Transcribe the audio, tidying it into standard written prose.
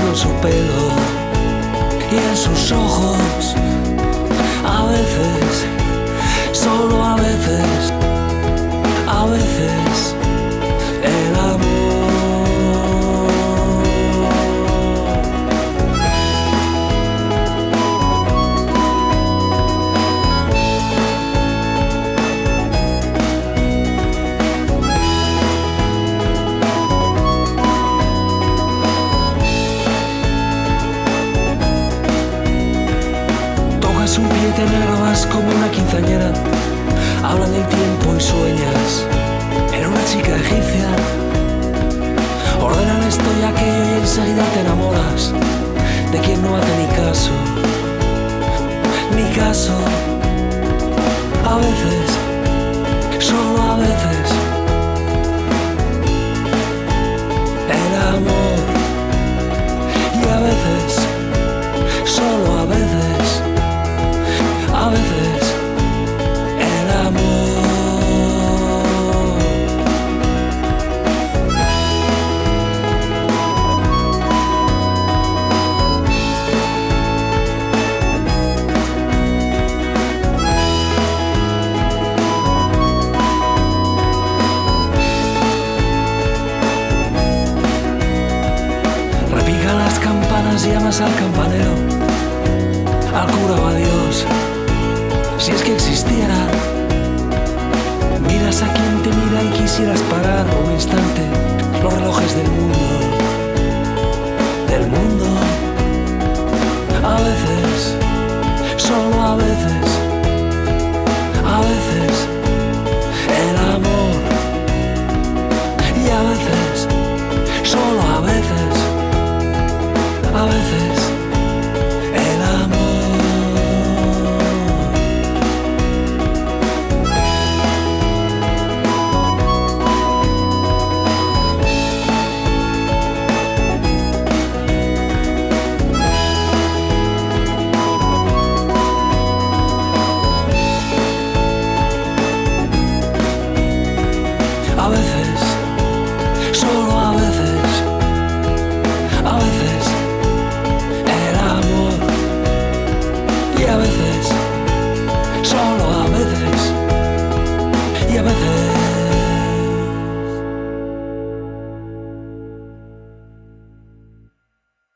en su pelo y en sus ojos. A veces, solo a veces, el amor. Tocas un pie, te enervas como una quinceañera. Habla del tiempo y sueñas en una chica egipcia. Ordenan esto y aquello y enseguida te enamoras de quien no hace ni caso, ni caso. A veces, solo a veces, el amor. Y a veces, solo a veces, el amor. Repican las campanas, llamas al campanero, al cura o a Dios, si es que existiera. Miras a quien te mira y quisieras parar un instante los relojes del mundo.